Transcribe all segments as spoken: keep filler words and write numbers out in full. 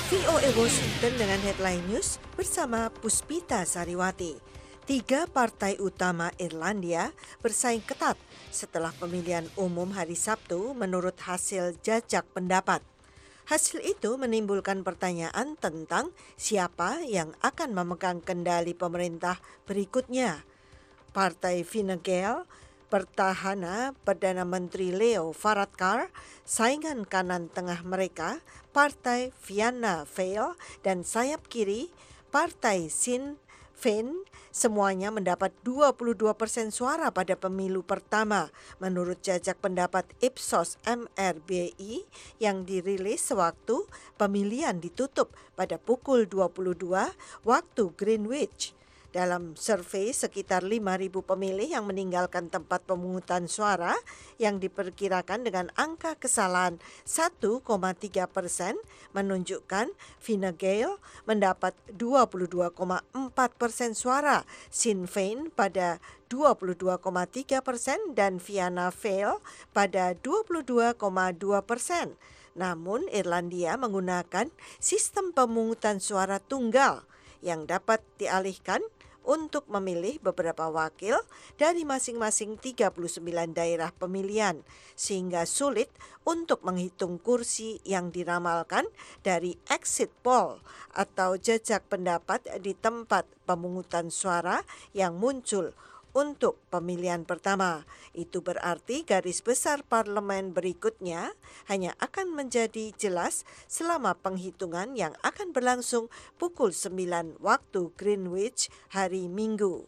V O A Washington dengan headline news bersama Puspita Sariwati. Tiga partai utama Irlandia bersaing ketat setelah pemilihan umum hari Sabtu menurut hasil jajak pendapat. Hasil itu menimbulkan pertanyaan tentang siapa yang akan memegang kendali pemerintah berikutnya. Partai Fine Gael Pertahanan Perdana Menteri Leo Varadkar, saingan kanan tengah mereka, Partai Fianna Fáil, dan sayap kiri, Partai Sinn Féin, semuanya mendapat dua puluh dua persen suara pada pemilu pertama, menurut jajak pendapat Ipsos M R B I yang dirilis sewaktu pemilihan ditutup pada pukul dua puluh dua waktu Greenwich. Dalam survei sekitar lima ribu pemilih yang meninggalkan tempat pemungutan suara yang diperkirakan dengan angka kesalahan satu koma tiga persen menunjukkan Fine Gael mendapat dua puluh dua koma empat persen suara, Sinn Féin pada dua puluh dua koma tiga persen dan Fianna Fáil pada dua puluh dua koma dua persen. Namun Irlandia menggunakan sistem pemungutan suara tunggal yang dapat dialihkan untuk memilih beberapa wakil dari masing-masing tiga puluh sembilan daerah pemilihan, sehingga sulit untuk menghitung kursi yang diramalkan dari exit poll atau jajak pendapat di tempat pemungutan suara yang muncul untuk pemilihan pertama. Itu berarti garis besar parlemen berikutnya hanya akan menjadi jelas selama penghitungan yang akan berlangsung pukul sembilan waktu Greenwich hari Minggu.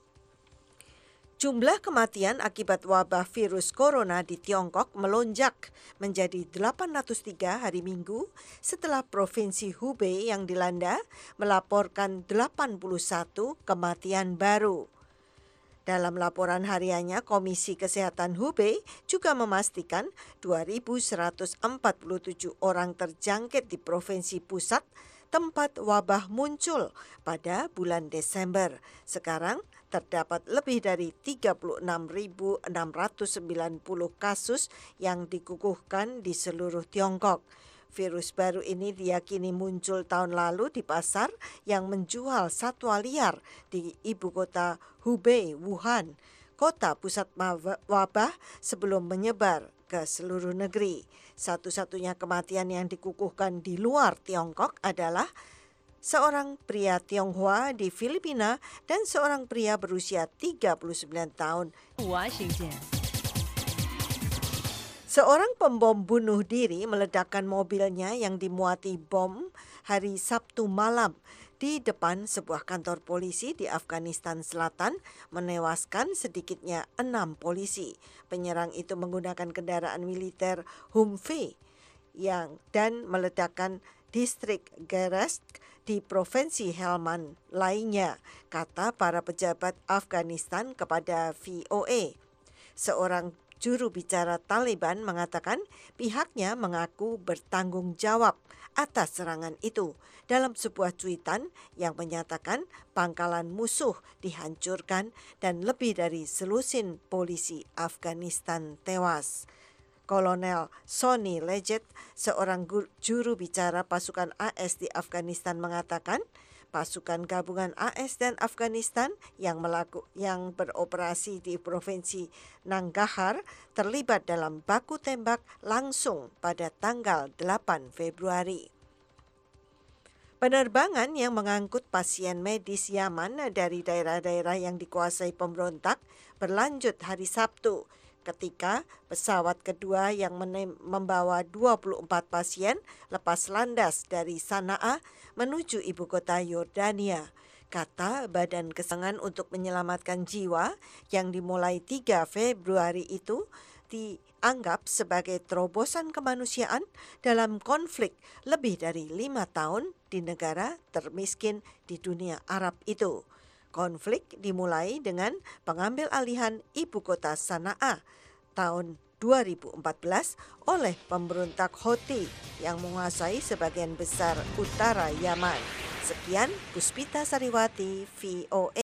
Jumlah kematian akibat wabah virus corona di Tiongkok melonjak menjadi delapan ratus tiga hari Minggu setelah Provinsi Hubei yang dilanda melaporkan delapan puluh satu kematian baru. Dalam laporan hariannya, Komisi Kesehatan Hubei juga memastikan dua ribu seratus empat puluh tujuh orang terjangkit di provinsi pusat tempat wabah muncul pada bulan Desember. Sekarang terdapat lebih dari tiga puluh enam ribu enam ratus sembilan puluh kasus yang dikukuhkan di seluruh Tiongkok. Virus baru ini diyakini muncul tahun lalu di pasar yang menjual satwa liar di ibu kota Hubei, Wuhan, kota pusat wabah sebelum menyebar ke seluruh negeri. Satu-satunya kematian yang dikukuhkan di luar Tiongkok adalah seorang pria Tionghoa di Filipina dan seorang pria berusia tiga puluh sembilan tahun. Washington. Seorang pembom bunuh diri meledakkan mobilnya yang dimuati bom hari Sabtu malam di depan sebuah kantor polisi di Afghanistan Selatan, menewaskan sedikitnya enam polisi. Penyerang itu menggunakan kendaraan militer Humvee yang dan meledakkan distrik Gerazk di Provinsi Helmand lainnya, kata para pejabat Afghanistan kepada V O A. Seorang juru bicara Taliban mengatakan pihaknya mengaku bertanggung jawab atas serangan itu dalam sebuah cuitan yang menyatakan pangkalan musuh dihancurkan dan lebih dari selusin polisi Afghanistan tewas. Kolonel Sonny Leggett, seorang juru bicara pasukan A S di Afghanistan mengatakan pasukan gabungan A S dan Afghanistan yang melaku, yang beroperasi di Provinsi Nangarhar terlibat dalam baku tembak langsung pada tanggal delapan Februari. Penerbangan yang mengangkut pasien medis Yaman dari daerah-daerah yang dikuasai pemberontak berlanjut hari Sabtu, ketika pesawat kedua yang membawa dua puluh empat pasien lepas landas dari Sana'a menuju ibu kota Yordania, kata Badan Kesangan untuk Menyelamatkan Jiwa yang dimulai tiga Februari itu dianggap sebagai terobosan kemanusiaan dalam konflik lebih dari lima tahun di negara termiskin di dunia Arab itu. Konflik dimulai dengan pengambil alihan ibu kota Sana'a tahun dua ribu empat belas oleh pemberontak Houthi yang menguasai sebagian besar utara Yaman. Sekian Puspita Sariwati, V O A.